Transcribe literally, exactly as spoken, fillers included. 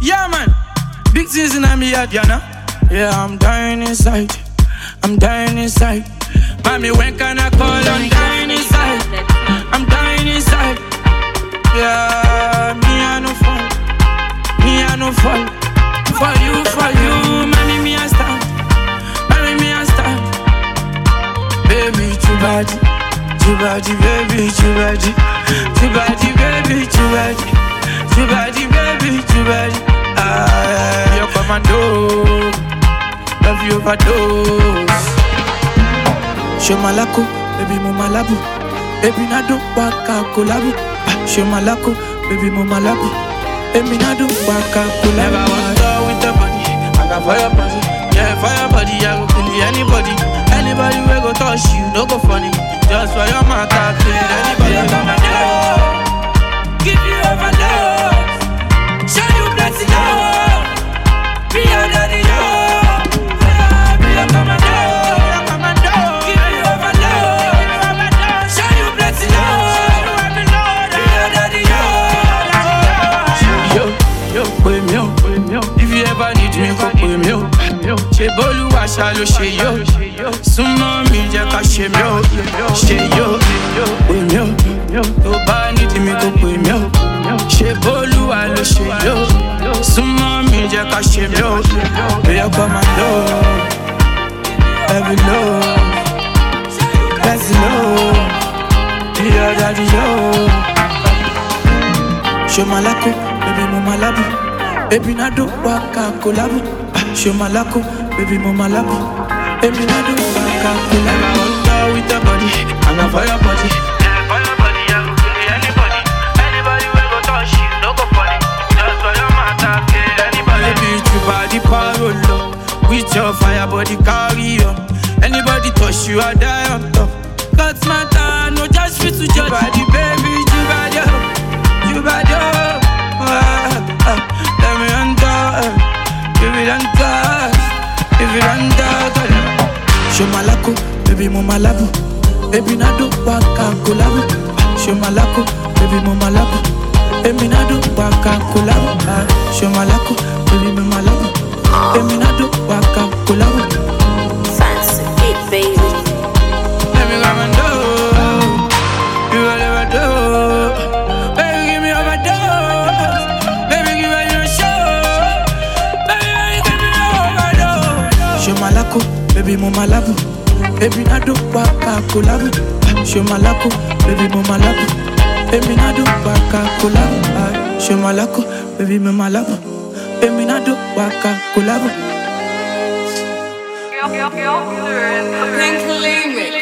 Yeah, man. Big things in me head, you know. Yeah, I'm dying inside. I'm dying inside. Mommy, when can I call? I'm dying inside. I'm dying inside. Yeah, me I no fall. Me I no fall. For you, for you, mommy, me I stand. Mommy, me I stand. Baby, too bad. Too bad, baby, too bad. Too bad, baby, too bad. Too bad, baby, too bad. Ah, you're commando. Love you overdose. Show malako, baby mo malabu. Baby nado waka kolabu. Show malako, baby mo malabu. Baby nado waka kolabu. Never was done with the body. I got fire body. Yeah, fire body. I go kill anybody. Anybody we go touch you, no go funny. Just for your mouth, I kill anybody. Yeah, come and go. Give you overdose. Show you plenty love. Be under the love. Be a commando. If you ever need me, go pay me up. Ṣé bólúwa ṣá ló ṣe yó? Súnmọ́ mi jẹ́ ká ṣe mí ó. Ṣé yó? Pè mí ó. Tó bá need mi, go pè mí ó. Ṣé bólúwa ló ṣe yó? Súnmọ́ mi jẹ́ ká ṣe mí ó. Bóyá commando, heavy low, let's low, be your daddy yo. Show malako, baby mo malabu. Baby nado waka kolabu. Show malako, baby mo malabu. Baby nado waka kolabu. I want to with the body, I got fire body. Yeah, fire body, I go kill anybody. Anybody we go touch you, no go funny. Just for your mouth, I kill anybody. Baby, you body parolo. With your fire body carry on. Anybody touch you, I die on top. Cause my time, no just fit to judge. You body, baby, you body, you body, ah, ah. Let me enter, give it enter, give it enter. Show malako, baby mo malabu. Baby nado waka kolabu. Show malako, baby mo malabu. Baby nado waka kolabu. Show malako, baby mo malabu. Baby nado waka kolabu. Fancy it, baby. Let me come and do, you will never do. Baby give me overdose, baby give me your show, baby give me overdose. Show malako, baby mo malabu. Baby nado waka kolabu. Show malako, baby mo malabu. Baby nado waka kolabu. Show malako, baby mo malabu. Baby nado waka kolabu. Pink Limit.